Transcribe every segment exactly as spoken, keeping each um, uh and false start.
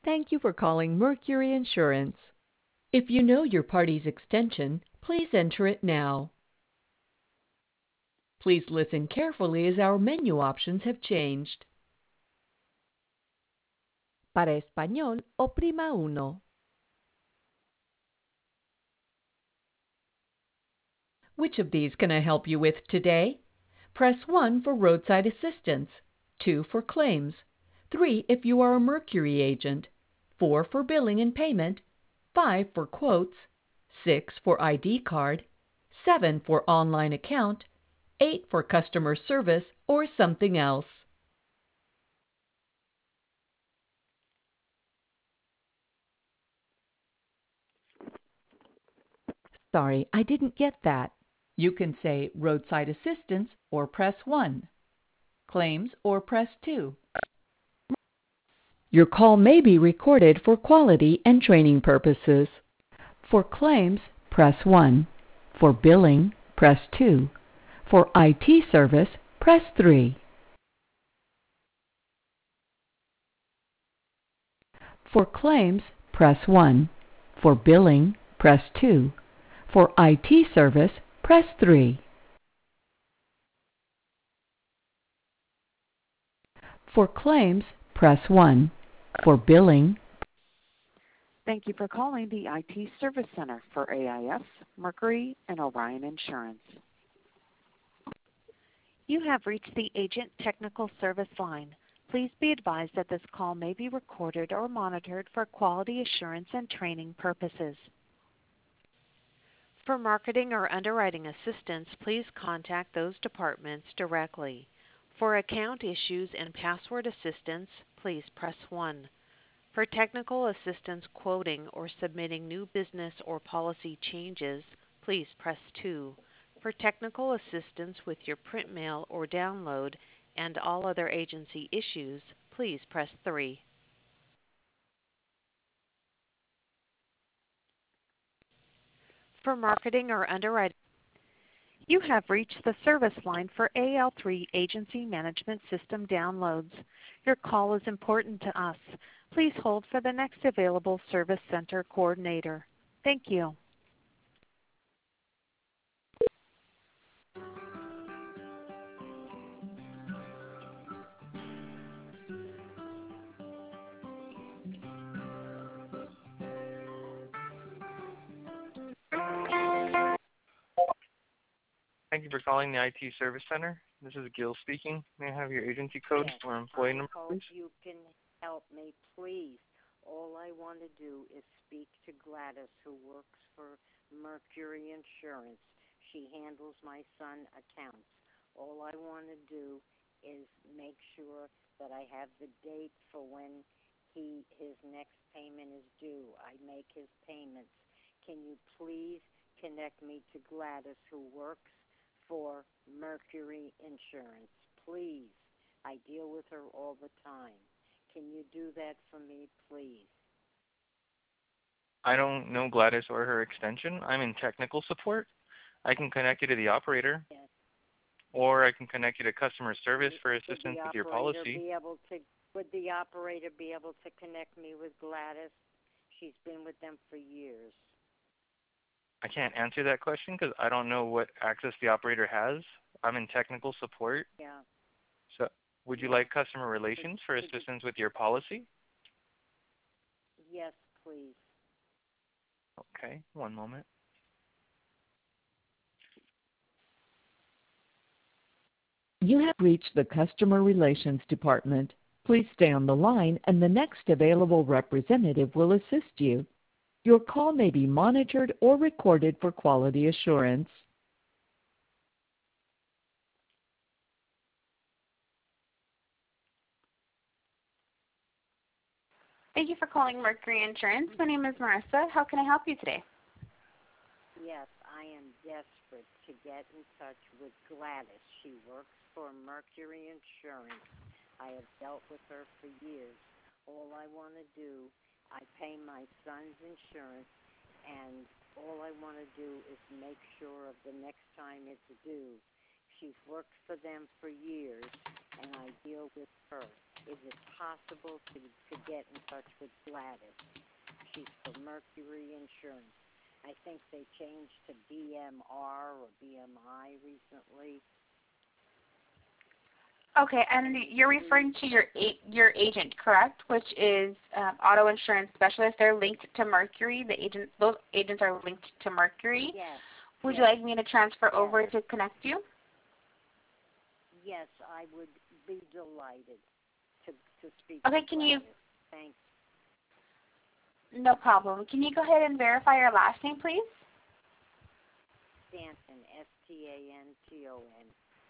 Thank you for calling Mercury Insurance. If you know your party's extension, please enter it now. Please listen carefully as our menu options have changed. Para español, oprima uno. Which of these can I help you with today? Press one for roadside assistance, two for claims, three if you are a Mercury agent, four for billing and payment, five for quotes, six for I D card, seven for online account, eight for customer service, or something else. Sorry, I didn't get that. You can say roadside assistance or press one, claims or press two. Your call may be recorded for quality and training purposes. For claims, press one. For billing, press two. For I T service, press three. For claims, press one. For billing, press two. For I T service, press three. For claims, press one. For billing. Thank you for calling the I T Service Center for A I S, Mercury, and Orion Insurance. You have reached the Agent Technical Service line. Please be advised that this call may be recorded or monitored for quality assurance and training purposes. For marketing or underwriting assistance, please contact those departments directly. For account issues and password assistance, please press one. For technical assistance quoting or submitting new business or policy changes, please press two. For technical assistance with your print mail or download and all other agency issues, please press three. For marketing or underwriting, you have reached the service line for A L three Agency Management System downloads. Your call is important to us. Please hold for the next available Service Center coordinator. Thank you. Thank you for calling the I T Service Center. This is Gil speaking. May I have your agency code Yes, or employee I number, hope please? you can help me, please. All I want to do is speak to Gladys, who works for Mercury Insurance. She handles my son accounts. All I want to do is make sure that I have the date for when he his next payment is due. I make his payments. Can you please connect me to Gladys, who works for Mercury Insurance? Please. I deal with her all the time. Can you do that for me, please? I don't know Gladys or her extension. I'm in technical support. I can connect you to the operator, Yes. or I can connect you to customer service Would, for would assistance the with your operator policy. be able to? Would the operator be able to connect me with Gladys? She's been with them for years. I can't answer that question because I don't know what access the operator has. I'm in technical support. Yeah. So, would you Yeah. like customer relations for Could you- assistance with your policy? Yes, please. Okay, one moment. You have reached the Customer Relations Department. Please stay on the line and the next available representative will assist you. Your call may be monitored or recorded for quality assurance. Thank you for calling Mercury Insurance. My name is Marissa. How can I help you today? Yes, I am desperate to get in touch with Gladys. She works for Mercury Insurance. I have dealt with her for years. All I want to do, I pay my son's insurance, and all I want to do is make sure of the next time it's due. She's worked for them for years, and I deal with her. Is it possible to, to get in touch with Gladys? She's for Mercury Insurance. I think they changed to B M R or B M I recently. Okay, and you're referring to your a- your agent, correct? Which is um, auto insurance specialist. They're linked to Mercury. The agent, those agents are linked to Mercury. Yes. Would yes. you like me to transfer yes. over to connect you? Yes, I would be delighted to to speak. Okay, to can Gladys. you? Thanks. No problem. Can you go ahead and verify your last name, please? Stanton, S T A N T O N.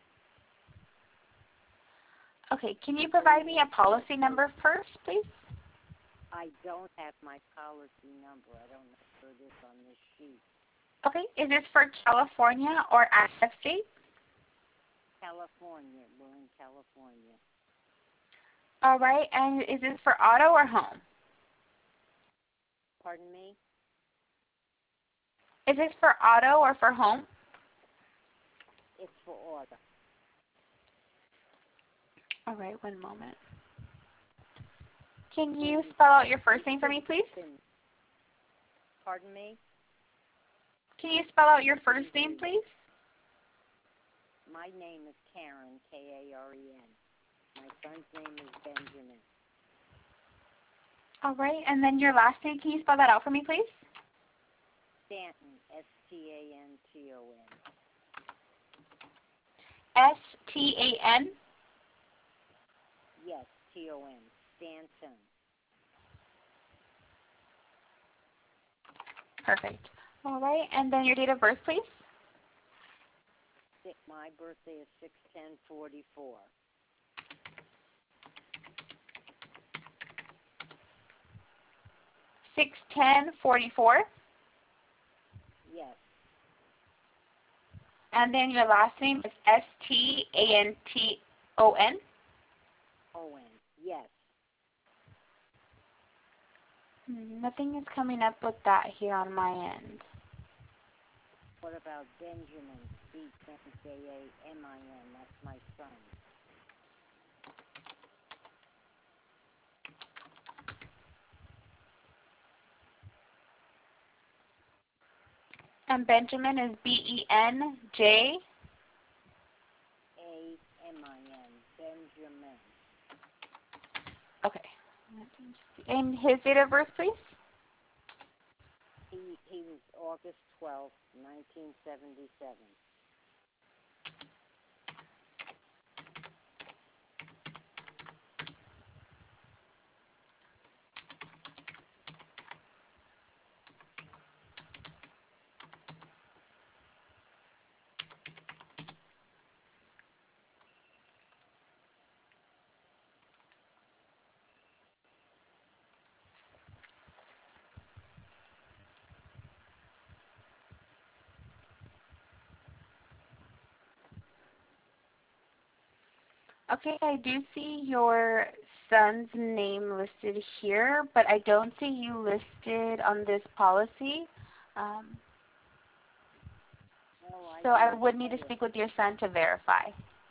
Okay, can you provide me a policy number first, please? I don't have my policy number. I don't know where it is on this sheet. Okay, is this for California or out of state? California. We're in California. All right, and is this for auto or home? Pardon me? Is this for auto or for home? It's for order. All right, one moment. Can you spell out your first name for me, please? Pardon me? Can you spell out your first name, please? My name is Karen, K A R E N. My son's name is Benjamin. All right, and then your last name, can you spell that out for me, please? Stanton, S T A N T O N. S T A N? Yes, T O N. Stanton. Perfect. All right, and then your date of birth, please? My birthday is six ten forty-four. six ten forty-four? Yes. And then your last name is S T A N T O N? O N. Yes. Nothing is coming up with that here on my end. What about Benjamin? B J A M I N. That's my son. And Benjamin is B E N J? A M I N. Benjamin. Okay. And his date of birth, please? He, he was August twelfth, nineteen seventy-seven. Okay, I do see your son's name listed here, but I don't see you listed on this policy. Um, Oh, I so I do. would need to speak with your son to verify.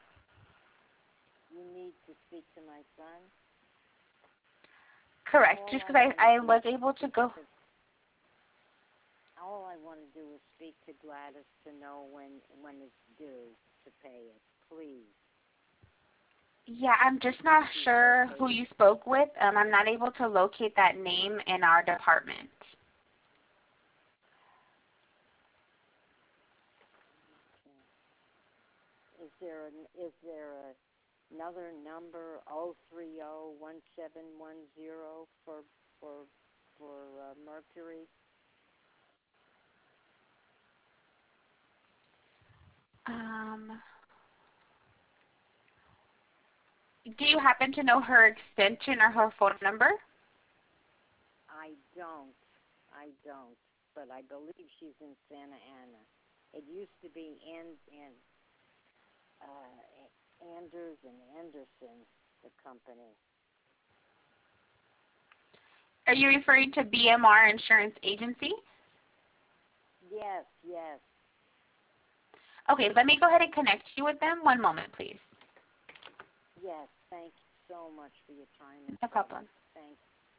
You need to speak to my son? Correct, All just I because I, I wanna was do able to go. is- All I want to do is speak to Gladys to know when when it's due to pay it. Please. Yeah, I'm just not sure who you spoke with. Um, I'm not able to locate that name in our department. Is there an, is there a, another number oh three oh, one seven one zero for for for uh, Mercury? Um, do you happen to know her extension or her phone number? I don't. I don't. But I believe she's in Santa Ana. It used to be An, An, uh, Anders and Anderson, the company. Are you referring to B M R Insurance Agency? Yes, yes. Okay, let me go ahead and connect you with them. One moment, please. Yes, thank you so much for your time. And No problem. Thanks.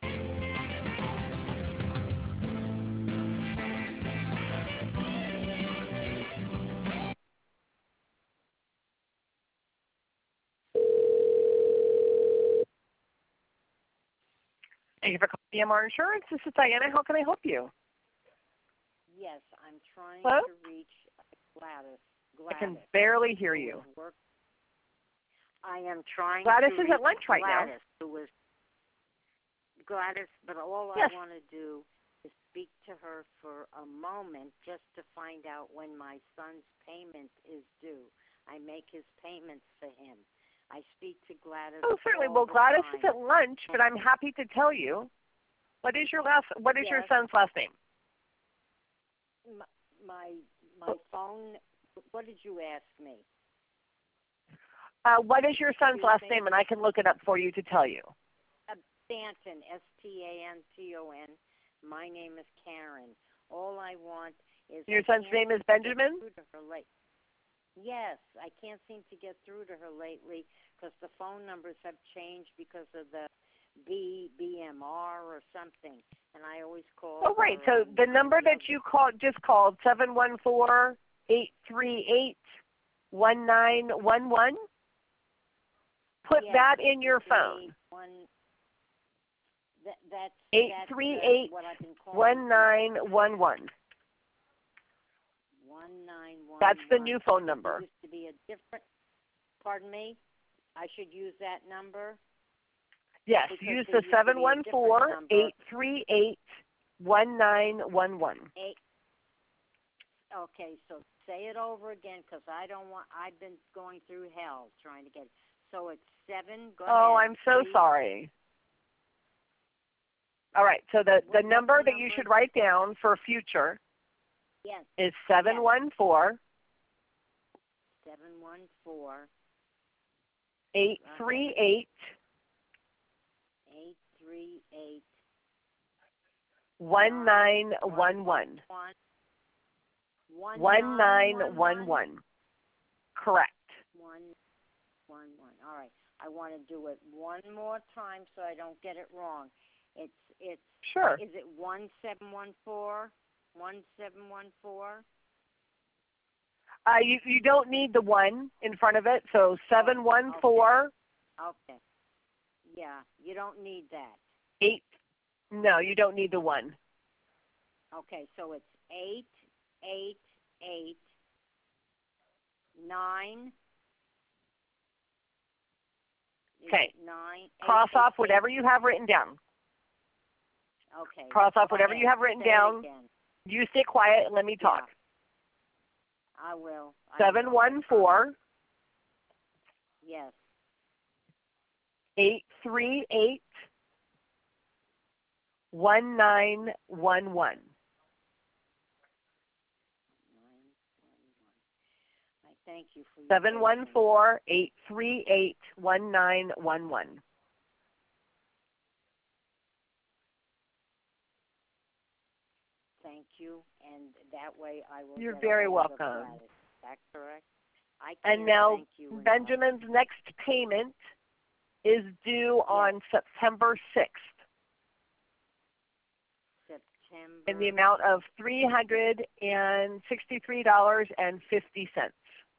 Thank you for calling B M R Insurance. This is Diana. How can I help you? Yes, I'm trying Hello? to reach Gladys. Gladys. I can barely hear you. Work. I am trying Gladys to is reach at lunch right now. Gladys, who was Gladys, but all Yes. I want to do is speak to her for a moment just to find out when my son's payment is due. I make his payments for him. I speak to Gladys. Oh, certainly. all Well, the Gladys time. is at lunch, but I'm happy to tell you. What is your last? What is Yes. your son's last name? My, my my phone. What did you ask me? Uh, what is your son's Excuse last me? name, and I can look it up for you to tell you. Uh, Stanton, S T A N T O N. My name is Karen. All I want is Your I son's can't name is seem to get Benjamin? through to her late. Yes, I can't seem to get through to her lately because the phone numbers have changed because of the B B M R or something, and I always call. Oh, right. her, So um, the number the that you called just called seven one four eight three eight one nine one one. Put yes, that in your eight phone. One. That that's Eight that's, three uh, eight what I've been calling. one nine one one. One nine one. That's the new phone number. It used to be a different. Pardon me. I should use that number. Yes, Because use there the used to be a seven one four different number. eight three eight one nine one one. Eight. Okay, so say it over again because I don't want. I've been going through hell trying to get it. So it's seven. Go Oh, ahead, I'm so please. sorry. All right, so the, the What- number what's the that you number? should write down for future Yes. is seven one four Seven one four eight three eight eight three eight one nine one one. One One nine one one. Correct. One one one. All right. I want to do it one more time so I don't get it wrong. It's it's. Sure. Is it one seven one four? One seven one four. Uh, you you don't need the one in front of it, so seven one four Okay. Yeah, you don't need that. eight. No, you don't need the one. Okay, so it's eight eight eight nine. Is Okay. it Nine. Cross eight, off eight, whatever eight? you have written down. Okay. Cross off Go whatever ahead. you have written Say it down. again. You stay quiet and let me talk. Yeah, I will. I Seven will. one four Yes. eight three eight one nine one one. Nine one one. I thank you for your Seven one patience. four eight three eight one nine one one. Thank you, and that way I will. You're get very a hold of welcome. Gladys. Is that correct? I And can't now thank you enough. Benjamin's next payment is due on September sixth September. in the amount of three hundred sixty-three dollars and fifty cents.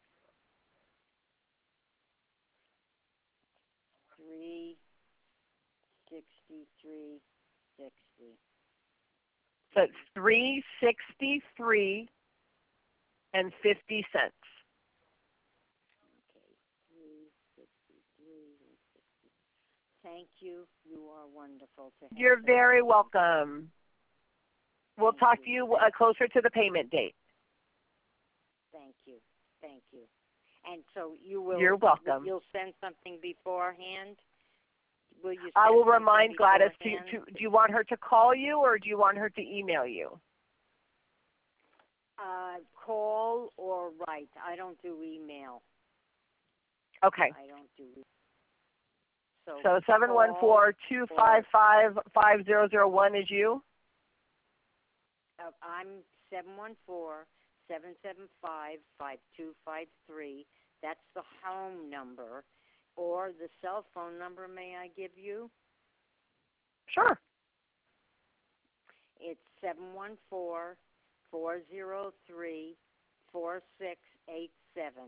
Three sixty-three sixty. So it's three hundred sixty-three dollars and fifty cents. Okay, three sixty-three and sixty. Thank you. You are wonderful to have. You're such very a- welcome. We'll Thank talk you. to you uh, closer to the payment date. Thank you. Thank you. And so you will. You're welcome. You'll send something beforehand. Will you? Send I will something remind Gladys to, beforehand? to, do you want her to call you or do you want her to email you? Uh, call or write. I don't do email. Okay. I don't do. E- so So seven one four two five five five zero zero one is you? Uh, I'm seven one four seven seven five five two five three. That's the home number. or the cell phone number may I give you? Sure. It's seven one four, four zero three, four six eight seven.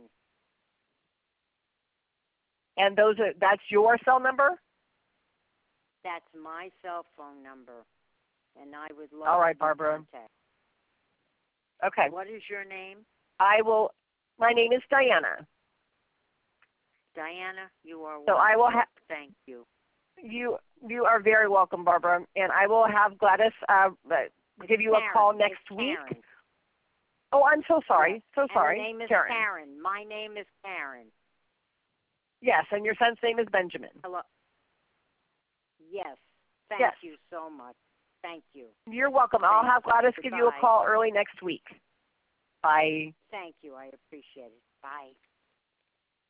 And those are that's your cell number? That's my cell phone number, and I would love All right, to be Barbara. contacted. Okay. What is your name? I will. My name is Diana. Diana, you are So wonderful. I will have. Thank you. You you are very welcome, Barbara, and I will have Gladys uh, give you Karen, a call next it's week. Karen. Oh, I'm so sorry. Yes. So sorry. And her name is Karen. Karen. My name is Karen. Yes, and your son's name is Benjamin. Hello. Yes. Thank Yes. you so much. Thank you. You're welcome. I'll have Gladys give you a Goodbye. call early next week. Bye. Thank you. I appreciate it. Bye.